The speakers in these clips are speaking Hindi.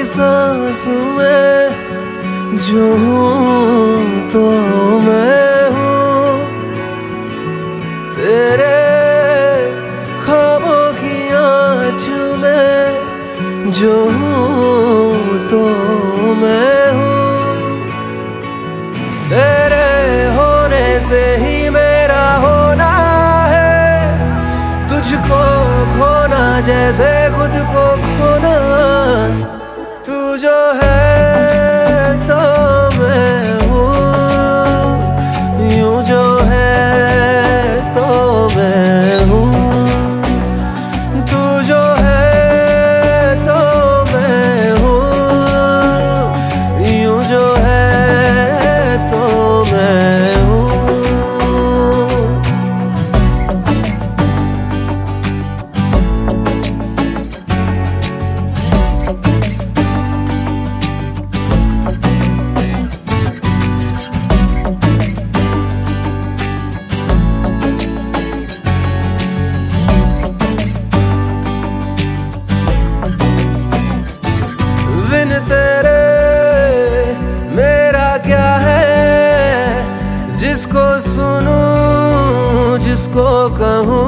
सांस में जो हूँ तो मैं हूँ, तेरे ख्वाबों की आँच में जो हूँ तो मैं हूँ, तेरे होने से ही मेरा होना है, तुझको खोना जैसे खुद को खोना। तू जो है तो मैं हूँ, यूं जो है तो मैं हूँ, तू जो है तो मैं हूँ, यूं जो है तो मैं हूँ। बिन तेरे मेरा क्या है, जिसको सुनूं जिसको कहूँ,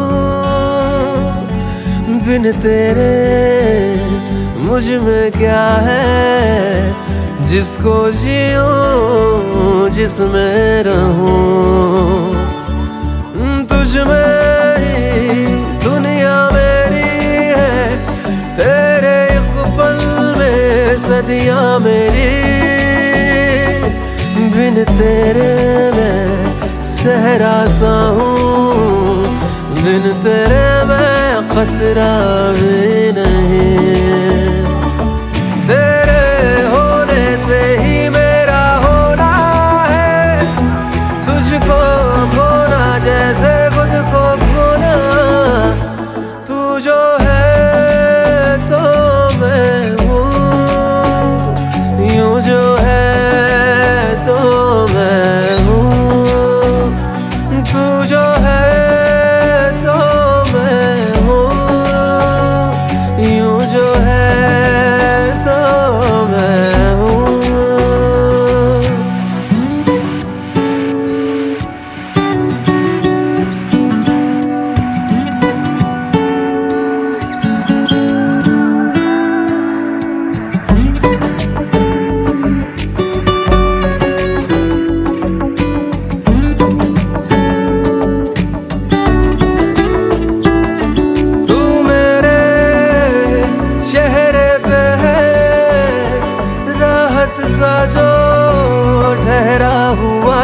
बिन तेरे मुझ में क्या है, जिसको जीऊं जिसमें रहूं। तुझ में ही दुनिया मेरी है, तेरे एक पल में सदियां मेरी, बिन तेरे मैं सहरा सा हूँ, बिन तेरे मैं खतरा भी नहीं। तेरे होने से ही मेरा होना है, तुझको खोना जैसे खुद को खोना। तू जो है तो मैं हूँ, यूं जो है तो मैं हूँ, तू जो है तो मैं हूँ, यूं जो है तो मैं हूँ। सा जो ठहरा हुआ,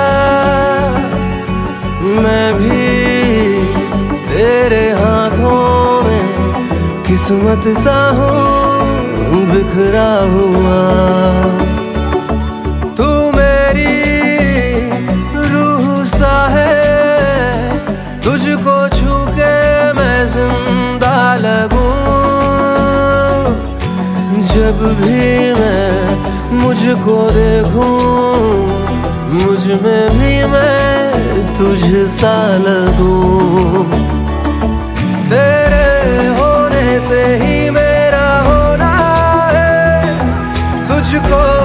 मैं भी तेरे हाथों में किस्मत सा हूँ बिखरा हुआ। तू मेरी रूह सा है, तुझको छू के मैं जिंदा लगूं। जब भी मैं मुझको देखूं, मुझ में भी मैं तुझ सा लगूं। तेरे होने से ही मेरा होना है, तुझको